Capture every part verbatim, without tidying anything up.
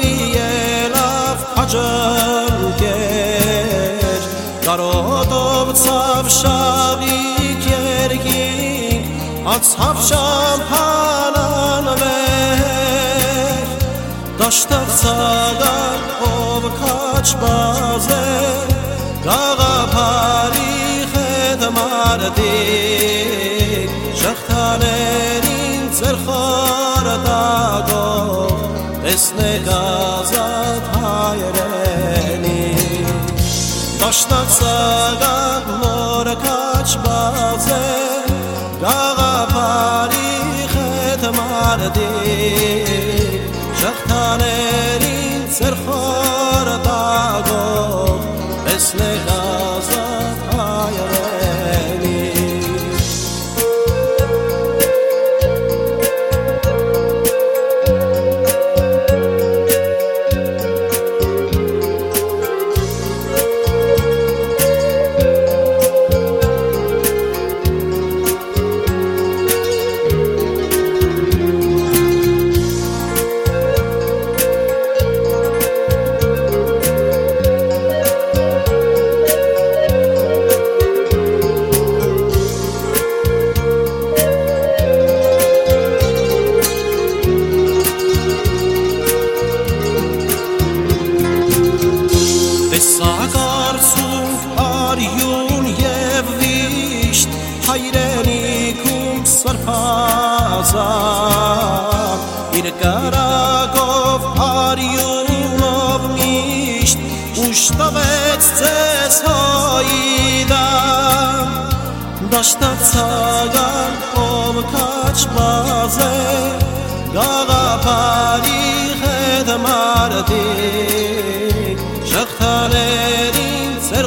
Ելավ հաջնկեր Կարոտով ծավ շավիկ երկինք Ացավ շամփանանվեր Դաշտակ ծագան ով կաչ բազեր Գաղափարի խետ մարդիկ Շղթաներին ծեր խորտագով Տեսնեք ազատ հայրենի Դաշտակ ծագան նոր կաչ բազեր Գաղափարի խետ մարդիկ Շղթաներին ծեր խորտագով Տեսնեք ազատ հայրենի Տեսակարծունք արյուն և վիշտ Հայրենիքում սրբազան Իր կրակով արյունով միշտ Ուշ տվեց ձեզ հոյիդան Դաշտակ ծագան ով կաչ բազեր Գաղափարի հետ մարդիկ Շղթաներին ծեր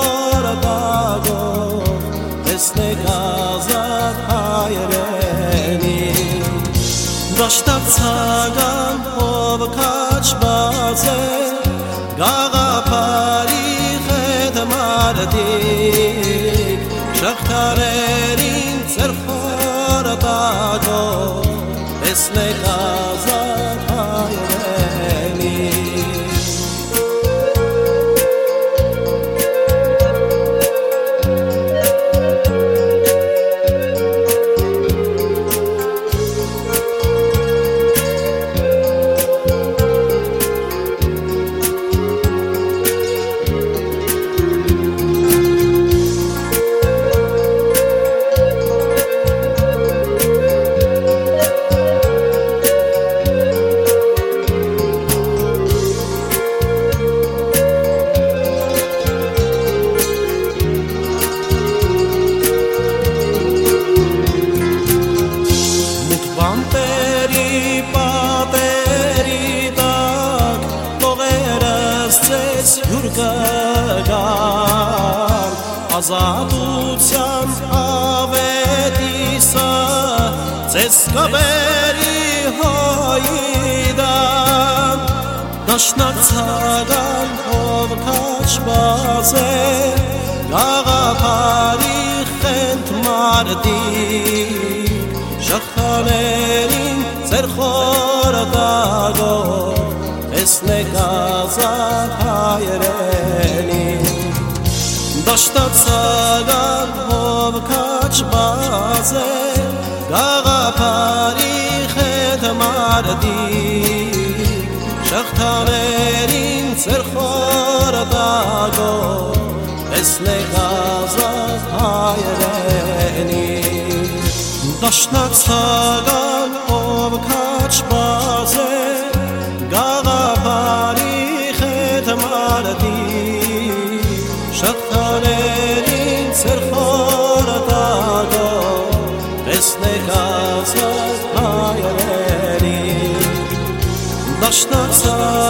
խորտագով Տեսնեք ազատ հայրենի Դաշտակ ծագան ով կաչ բազեր Գաղափարի հետ մարդիկ Շղթաներին ծեր խորտագով Տեսնեք ազատ հայրենի Բանտերի պատերի տակ Տողերս ձեզ հյուր կգան Ազատության ավետիսը Ձեզ կբերի հոյիդան Դաշնակ ծագան ով կաչ բազեր Գաղափարի խենթ մարդիկ Շղթաներին ծեր խորտագով Տեսնեք ազատ հայրենի Դաշտակ ծագան ով կաչ բազեր Գաղափարի հետ մարդիկ Շղթաներին ծեր խորտագով Տեսնեք ազատ հայրենի Դաշնակ ծագան ով կաչ բազեր Գաղափարի հետ մարդիկ Շղթաներին ծեր խորտագով Տեսնեք ազատ հայրենի Դաշնակ